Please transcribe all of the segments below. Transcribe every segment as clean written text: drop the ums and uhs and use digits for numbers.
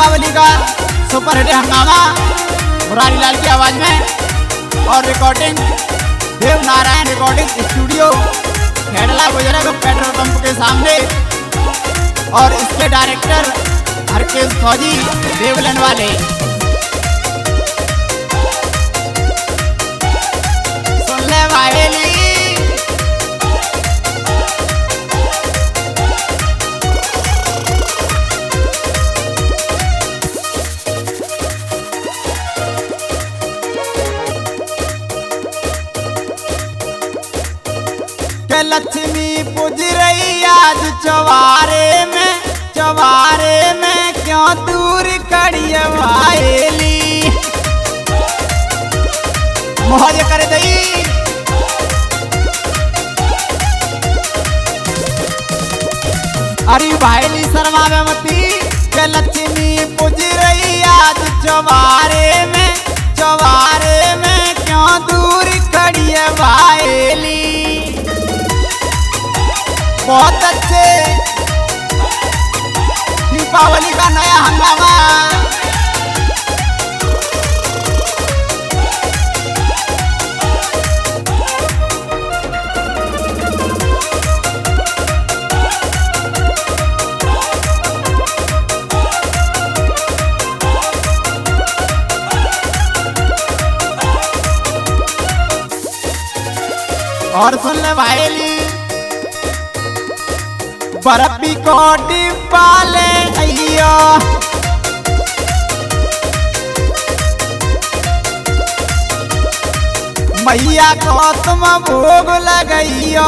दीपावली का super hit हंगामा मुरारी लाल की आवाज में और recording Dev Narayan recording studio Khedla Buzurg petrol pump के सामने और इसके डायरेक्टर हरकेश फौजी देवलन वाले। सुन ले वाहेली लक्ष्मी पूज रही आज चवारे में क्यों दूर कड़ी वाहेली मौज कर दई। अरे वाहेली शर्मा में मती के लक्ष्मी पूज रही आज चवारे में क्यों दूर कड़ी वाहेली। बहुत अच्छे दीपावली का नया हंगामा और सुन ले भाईली बर्फी को डिब्बा ले आइयो मैया को तुम भोग लगाइयो।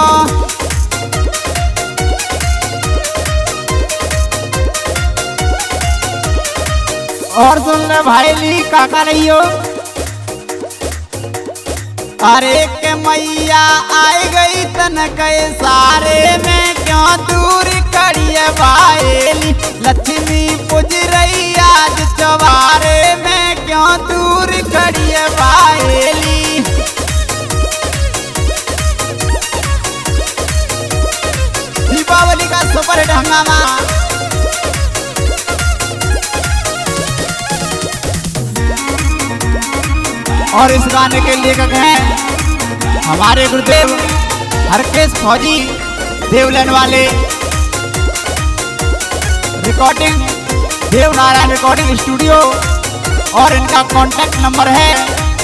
और सुन ले भाईली काका रहियो अरे के मैया आई गई तन के सारे में क्यों दूर करिए वाहेली। लक्ष्मी पूज रही आज चवारे में क्यों दूर करिए वाहेली। दीपावली का सुपर हिट हंगामा और इस गाने के लेखक हैं हमारे गुरुदेव हरकेश फौजी देवलन वाले। Recording Dev Narayan recording studio और इनका कॉन्टैक्ट नंबर है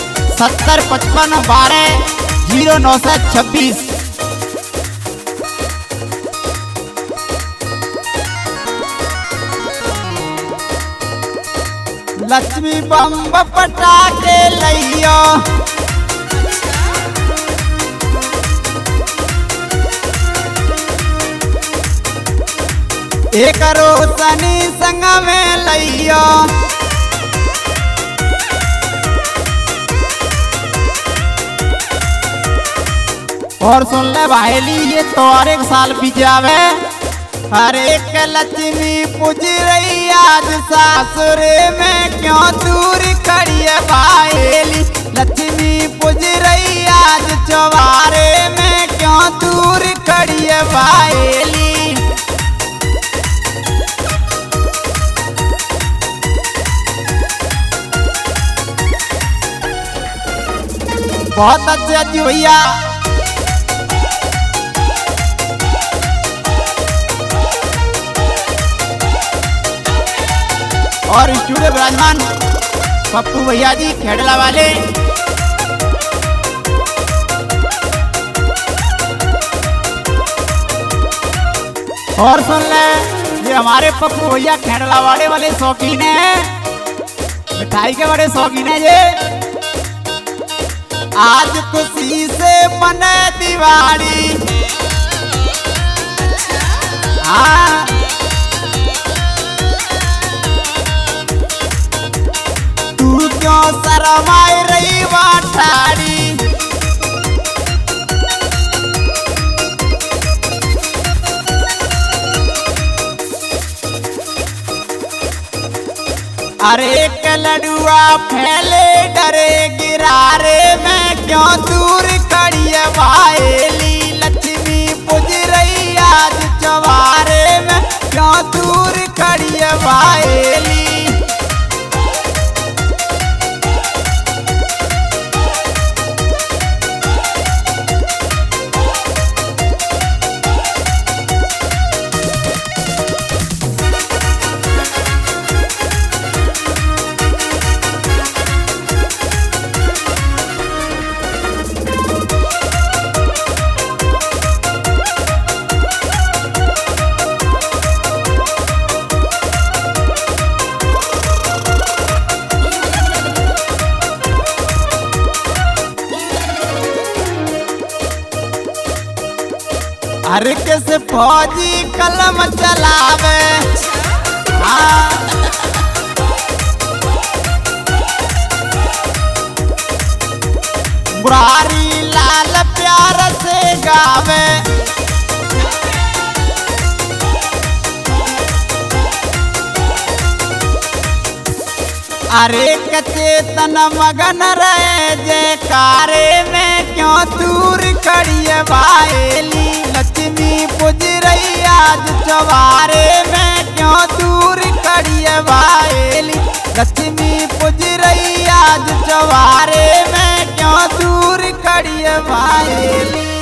7055120926। लक्ष्मी बम्ब पटाके लइयो एक रोशनी संग में लइयो। और सुन ले भाईली ये तो और एक साल बीत जावे। हर एक लक्ष्मी पूज रही आज सासुरे में क्यों दूर करिए वाहेली। लक्ष्मी पूज रही आज चवारे में क्यों दूर करिए वाहेली। बहुत अच्छे अजी भैया और स्टूडियो विराजमान पप्पू भैया जी खेड़ला वाले। और सुन ले ये हमारे पप्पू भैया खेड़ला वाले शौकीन हैं, मिठाई के बड़े शौकीन हैं ये। आज खुशी से मने दिवाली हाँ तू क्यों शरमाई रही बाठाड़ी। अरे के लडुआ फैले डरे गिरारे में क्यों दूर करिए वाहेली। लक्ष्मी पूज रही आज चवारे में क्यों दूर करिए वाहेली। अरे कैसे फौजी कलम चलावे। मुरारी लाल प्यार से गावे। अरे चेतन मगन रहे जयकारे में क्यों दूर खड़ी बाहेली। लक्ष्मी पूज रही आज चवारे में क्यों दूर खड़ी बाहेली। लक्ष्मी पूज रही आज चवारे में क्यों दूर खड़ी बाहेली।